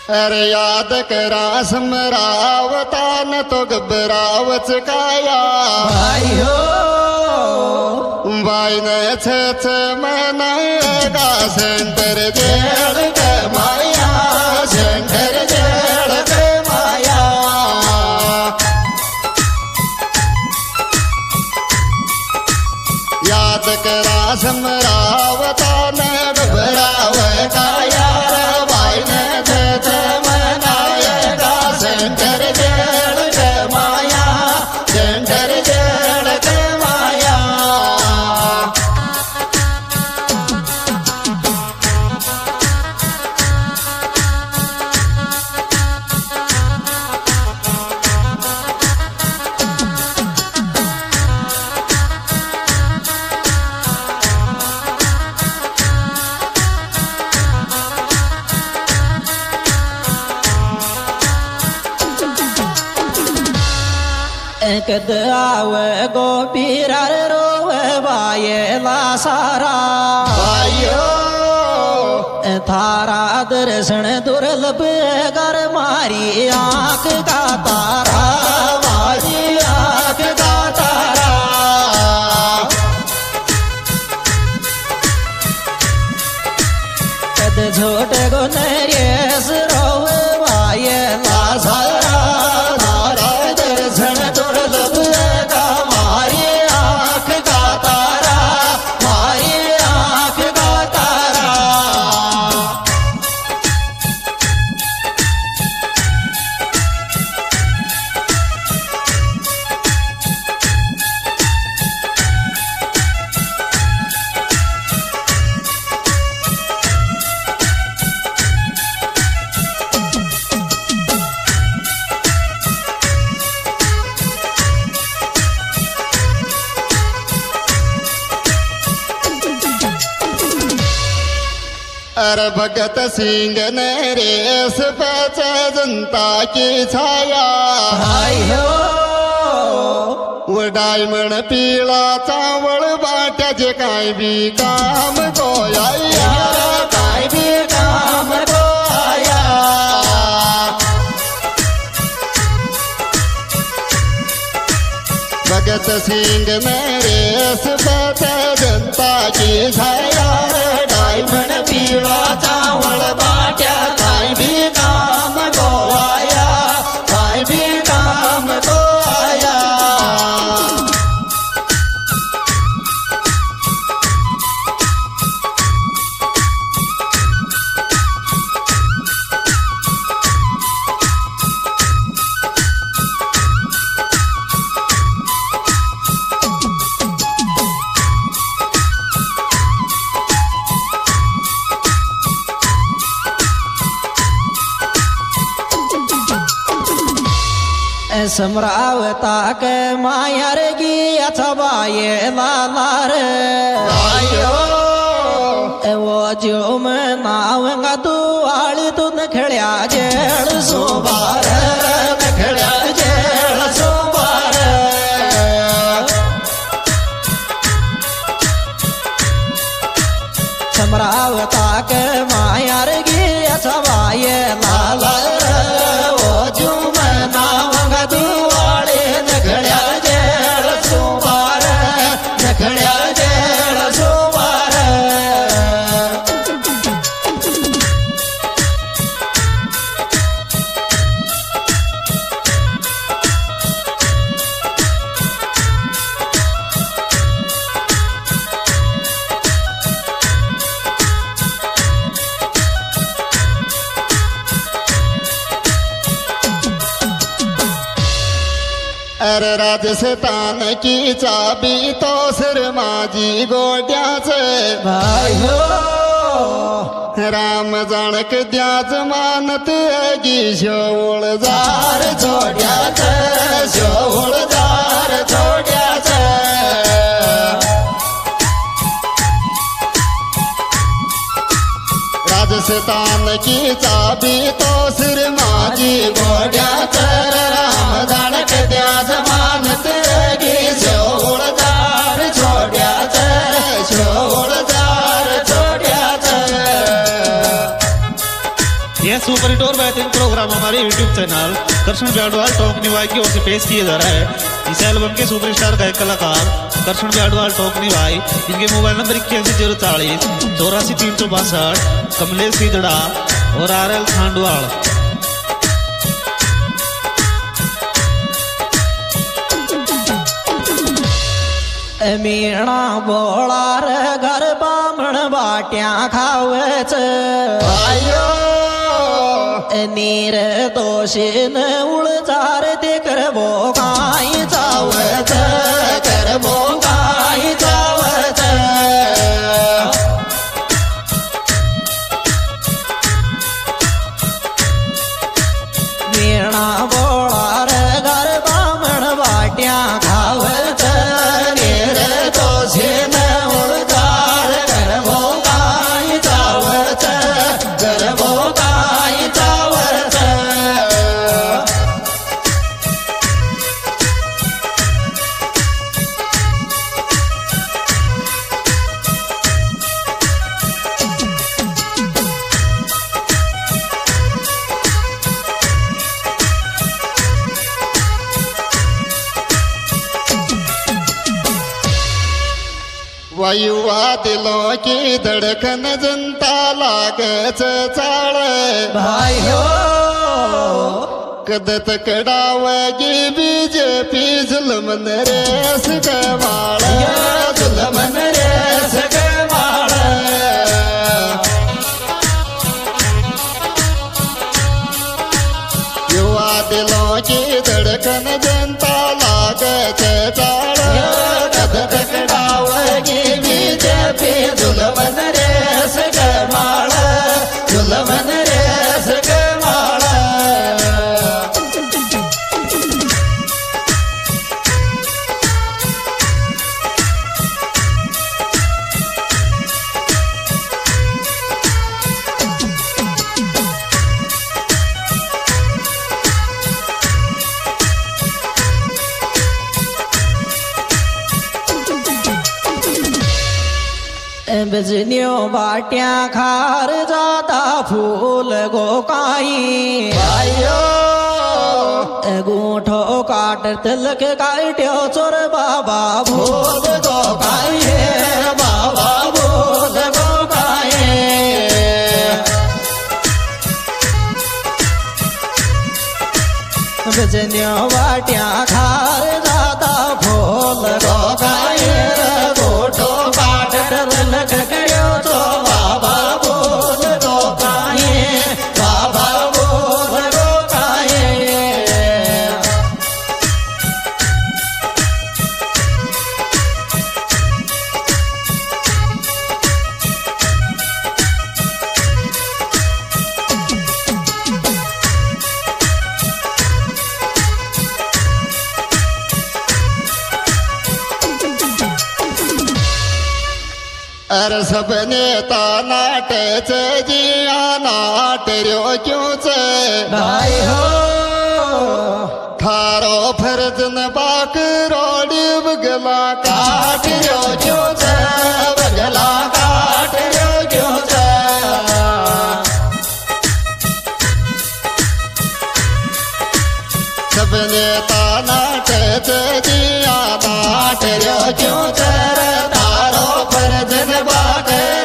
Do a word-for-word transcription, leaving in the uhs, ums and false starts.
अरे याद करा समरावता न तो घबरावच काया भाइयो भाई ने छ छ मनाएगा सेंटर जेल के माया सेंटर जेल के माया याद करा समरावता न घबरावे काया भाई ने छ छ मनाएगा सेंटर जेल के माया सेंटर जेल के माया कद आवे गोपीरार रोवे बायला सारा भाइयो थारा दर्शन दुर्लभ कर मारी आंख का तारा मारी आंख का तारा कद छोटे गो नरेश रोवे बायला सारा तारा दर्शन दुर्लभ का मारी आंख का तारा मारी आंख का तारा अरे भगत सिंह ने रेस पे जनता की छाया भाइयो वो डायमंड पीला चावल बाटा जे काई भी काम को आया काई भी काम को आया भगत सिंह ने रेस पे जनता की छाया डायमंड पीला चावल बाटा काई भी काम को आया काई भी काम को आया समरावता के मायर की अथवा ये लालार भाइयो वो जो मैं नावंगा तू आली तू नखड़िया जेड़ सोबार नखड़ा जेल सोबार समरावता के मायर की अथवा ये लालार वो जो मैं नावंगा तू आली नखड़िया जेड़ सोबार नखड़ा जेल सोबार अरे राजस्थान की चाबी तो सिर माजी गोड्या से भाइयो राम जानक द्याज मानत है शोल जार छोड़्या से शोल जार छोड़्या से राजस्थान की चाबी तो सिर माजी गोड्या से राम जानक द्याज मानत है शोल जार छोड़्या से शोल जार छोड़्या से ये सुपर हिट और बेहतरीन प्रोग्राम हमारे यूट्यूब चैनल कृष्ण ब्याडवाल टोक निवाई की ओर से पेश किए जा रहा है। इस एल्बम के सुपरस्टार गायक कलाकार कृष्ण ब्याडवाल टोक निवाई, इनके मोबाइल नंबर इक्यासी जीरो चालीस चौरासी तीन सौ बासठ, कमलेश सीदड़ा और आर एल खांडवाल। मीणा बोलार घर बामण बाट्या खावच आयो नीर दोषीन उळचार ते करबो काय चावच करबो काय चावच मीणा बोलार घर बामण बाट्या खावच वायुवा दिलों की धड़कन जनता लागच चाल भाइयों कद तकड़ावेगी बीजेपी जुल्म नरेश के वाल जुल्म नरेश के वाल युवा दिलों की धड़कन जनता लागच चाल कद तकड़ावेगी बीजेपी जुल्म नरेश के वाल जुल्म नरेश के वाल बिजनियों बाटियां खार जाता फूल गोकाई आयो गूठो काट तिलक काट्यो चोर बाबा भूल गोकाई बाबा भूल गोकाई बिजनियों बाटियां खार जाता फूल गोकाई गूठो काट तिलक करियो तो बाबा बोल गोकाई बाबा बोल गोकाई अर सब नेता नाटे चे जिया नाटर्यो क्यों चे भाई हो थारो फर्ज न बाक रोड़ी बगला काटर्यो क्यों चे बगला काटर्यो क्यों चे सब नेता नाटे चे जिया नाटर्यो क्यों चे तारो फर्ज न बाक